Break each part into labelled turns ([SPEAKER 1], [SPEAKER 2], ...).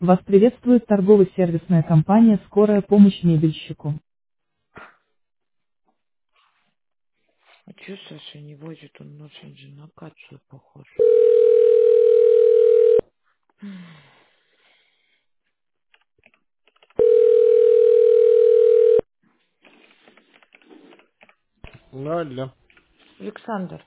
[SPEAKER 1] Вас приветствует торгово-сервисная компания «Скорая помощь мебельщику».
[SPEAKER 2] А чё Саша не возит? Он очень же на Катю похож.
[SPEAKER 3] Ну, алло.
[SPEAKER 2] Александр,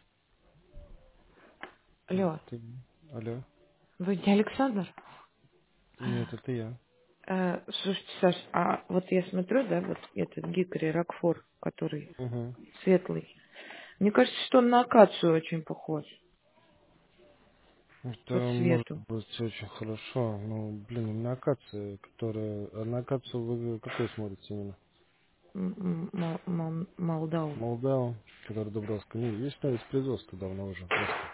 [SPEAKER 2] алло,
[SPEAKER 3] Ты... Алло.
[SPEAKER 2] вы не Александр?
[SPEAKER 3] Нет, это я.
[SPEAKER 2] Слушайте, Саш, а вот я смотрю, да, вот этот Гикори Рокфор, который
[SPEAKER 3] Угу.
[SPEAKER 2] светлый. Мне кажется, что он на акацию очень похож
[SPEAKER 3] Это
[SPEAKER 2] по
[SPEAKER 3] может
[SPEAKER 2] цвету.
[SPEAKER 3] быть очень хорошо. Ну, блин, именно акация, которая... А на акацию вы какой смотрите именно?
[SPEAKER 2] Молдау.
[SPEAKER 3] Молдаву, который Дубровская. Не, есть новое производство давно уже просто.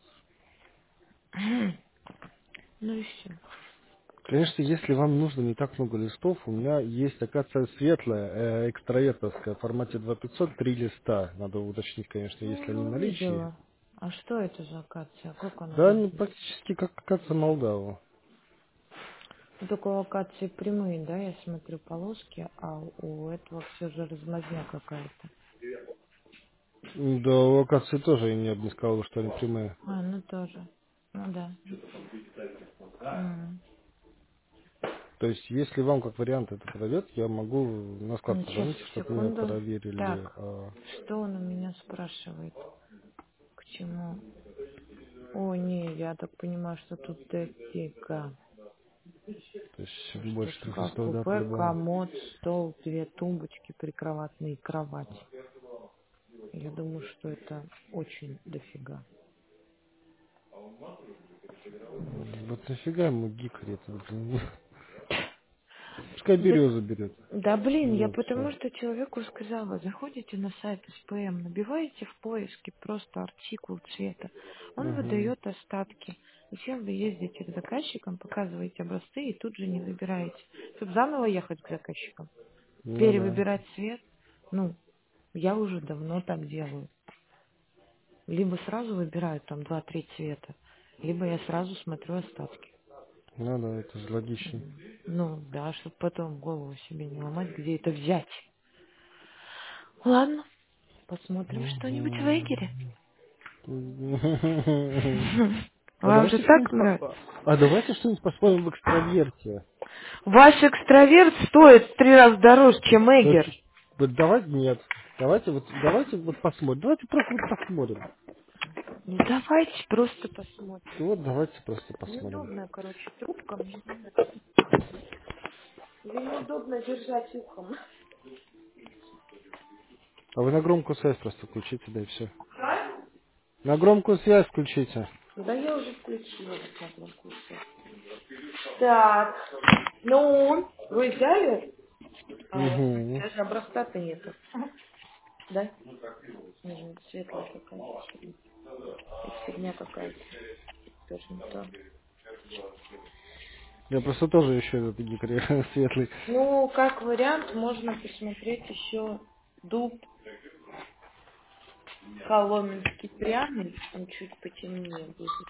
[SPEAKER 2] Ну и все.
[SPEAKER 3] Конечно, если вам нужно не так много листов, у меня есть акация светлая, экстраветовская, в формате 2500, 3 листа. Надо уточнить, конечно,
[SPEAKER 2] Ну,
[SPEAKER 3] если они
[SPEAKER 2] я
[SPEAKER 3] в наличии.
[SPEAKER 2] увидела. А что это за акация? Как она
[SPEAKER 3] Да, ну,
[SPEAKER 2] выглядит?
[SPEAKER 3] практически как акация Молдаву.
[SPEAKER 2] Ну, только у акации прямые, да, я смотрю полоски, а у этого все же размазня какая-то.
[SPEAKER 3] Да, у акации тоже я бы не сказал, что они прямые.
[SPEAKER 2] А, ну тоже. Ну да. М.
[SPEAKER 3] То есть, если вам как вариант это подойдет, я могу на склад
[SPEAKER 2] Ну, сейчас,
[SPEAKER 3] позвонить, чтобы меня
[SPEAKER 2] секунду.
[SPEAKER 3] проверили.
[SPEAKER 2] Так, что он у меня спрашивает? К чему? О, не, я так понимаю, что тут дофига.
[SPEAKER 3] То есть,
[SPEAKER 2] Что
[SPEAKER 3] больше трех
[SPEAKER 2] шкаф,
[SPEAKER 3] листов, да,
[SPEAKER 2] купе,
[SPEAKER 3] по-любому.
[SPEAKER 2] комод, стол, две тумбочки прикроватные, кровать. Я думаю, что это очень дофига.
[SPEAKER 3] Вот нафига ему гикарь это, блин. Пускай березу берет.
[SPEAKER 2] Да блин, я
[SPEAKER 3] Вот все.
[SPEAKER 2] потому что человеку сказала, заходите на сайт СПМ, набиваете в поиске просто артикул цвета. Он
[SPEAKER 3] Угу.
[SPEAKER 2] выдает остатки. Зачем вы ездите к заказчикам, показываете образцы и тут же не выбираете? Чтобы заново ехать к заказчикам,
[SPEAKER 3] Ну да.
[SPEAKER 2] перевыбирать цвет, ну, я уже давно так делаю. Либо сразу выбираю там два-три цвета, либо я сразу смотрю остатки.
[SPEAKER 3] Ну да, это же логично.
[SPEAKER 2] Ну, да, чтобы потом голову себе не ломать, где это взять. Ладно. Посмотрим что-нибудь в Эгере.
[SPEAKER 3] Мгм. А
[SPEAKER 2] Вам же
[SPEAKER 3] давайте
[SPEAKER 2] так
[SPEAKER 3] что-нибудь
[SPEAKER 2] нравится.
[SPEAKER 3] а давайте что-нибудь посмотрим в экстраверте.
[SPEAKER 2] Ваш экстраверт стоит в 3 раза дороже, чем
[SPEAKER 3] Вот,
[SPEAKER 2] Эгер.
[SPEAKER 3] вот давайте нет. Давайте вот посмотрим. Давайте просто вот посмотрим.
[SPEAKER 2] Ну давайте просто посмотрим.
[SPEAKER 3] Вот давайте просто посмотрим.
[SPEAKER 2] Неудобная, короче, трубка. Мне ее неудобно держать ухом.
[SPEAKER 3] А вы на громкую связь просто включите, да и все. На громкую связь включите.
[SPEAKER 2] Да я уже включила вот на громкую связь. Так. Ну, вы взяли? А,
[SPEAKER 3] Угу.
[SPEAKER 2] даже образца-то нету. Да? Может, светлая какая-то. Фигня какая-то. Тоже не то.
[SPEAKER 3] Я просто тоже еще этот гикарь светлый.
[SPEAKER 2] Ну, как вариант, можно посмотреть еще дуб коломенский пряный, он чуть потемнее будет.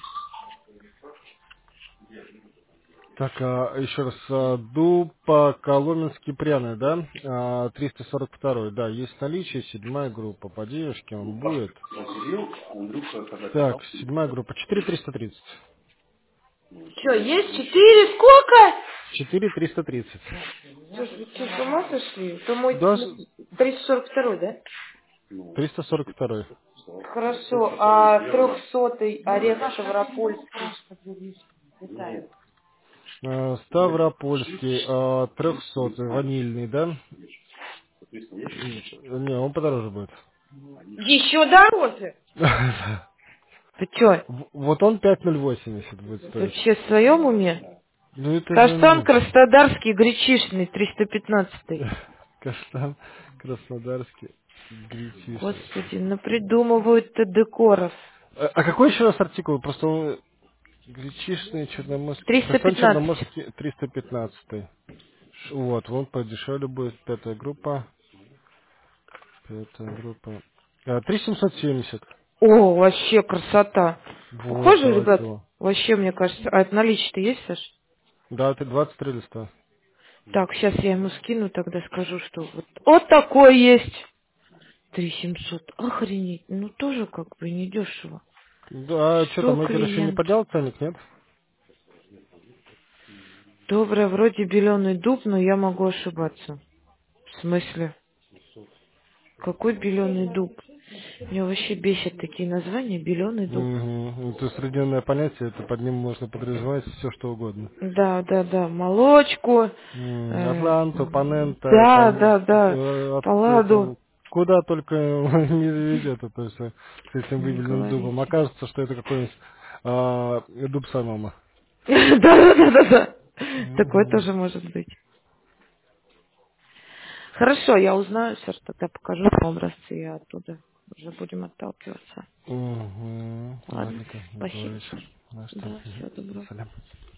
[SPEAKER 3] Так, еще раз, Дупа Коломенский пряный, да? 342, да, есть наличие, седьмая группа. По девушке он будет. Так, седьмая группа, 4330.
[SPEAKER 2] Что, есть 4? Сколько?
[SPEAKER 3] 4330.
[SPEAKER 2] Что ж, вы что, с ума сошли? Это мой
[SPEAKER 3] Даже
[SPEAKER 2] 342, да?
[SPEAKER 3] 342.
[SPEAKER 2] Хорошо, а 300-й орех Ставропольский? Витаю.
[SPEAKER 3] Ставропольский, 300, ванильный, да? Не, он подороже будет.
[SPEAKER 2] Еще дороже? Ты что,
[SPEAKER 3] Вот он 5080 будет стоить.
[SPEAKER 2] вообще в своем уме?
[SPEAKER 3] Ну это же,
[SPEAKER 2] Каштан
[SPEAKER 3] ну,
[SPEAKER 2] Краснодарский гречишный, 315.
[SPEAKER 3] Каштан Краснодарский, гречишник.
[SPEAKER 2] Господи, напридумывают-то декоров.
[SPEAKER 3] А какой еще раз артикул? Просто он гречишный, черноморский. Каштан
[SPEAKER 2] 315.
[SPEAKER 3] Черноморский 315. Вот, он подешевле будет, пятая группа. Пятая группа. 3770.
[SPEAKER 2] О, вообще красота.
[SPEAKER 3] Вот,
[SPEAKER 2] Похоже,
[SPEAKER 3] давайте
[SPEAKER 2] ребят?
[SPEAKER 3] его.
[SPEAKER 2] Вообще, мне кажется. А это наличие-то есть, Саш?
[SPEAKER 3] Да, это 23 листа.
[SPEAKER 2] Так, сейчас я ему скину, тогда скажу, что вот такой есть. 3700. Охренеть. Ну, тоже как бы недешево.
[SPEAKER 3] Да, а что там,
[SPEAKER 2] Что,
[SPEAKER 3] Эгер еще не
[SPEAKER 2] клиент?
[SPEAKER 3] поднял ценник, нет?
[SPEAKER 2] Доброе, вроде беленый дуб, но я могу ошибаться. В смысле? Какой беленый дуб? Меня вообще бесят такие названия. Беленый дуб.
[SPEAKER 3] Угу. Это усредненное понятие, это под ним можно подразумевать все, что угодно.
[SPEAKER 2] Да, да, да. Молочку.
[SPEAKER 3] Атланту, Панента,
[SPEAKER 2] Да,
[SPEAKER 3] там,
[SPEAKER 2] да, да. Палладу.
[SPEAKER 3] это, куда только не заведет это все с этим
[SPEAKER 2] Не
[SPEAKER 3] выбеленным дубом.
[SPEAKER 2] говорите.
[SPEAKER 3] Окажется, что это какой-нибудь дуб Санома.
[SPEAKER 2] Да, да, да, да, да. Такое
[SPEAKER 3] Угу.
[SPEAKER 2] тоже может быть. Хорошо, я узнаю, все, тогда покажу вам образцы, и оттуда уже будем отталкиваться.
[SPEAKER 3] Угу.
[SPEAKER 2] Ладно,
[SPEAKER 3] Ладненько, добрый
[SPEAKER 2] спасибо.
[SPEAKER 3] вечер. Ну что,
[SPEAKER 2] Да, всего
[SPEAKER 3] до
[SPEAKER 2] доброго.
[SPEAKER 3] свидания.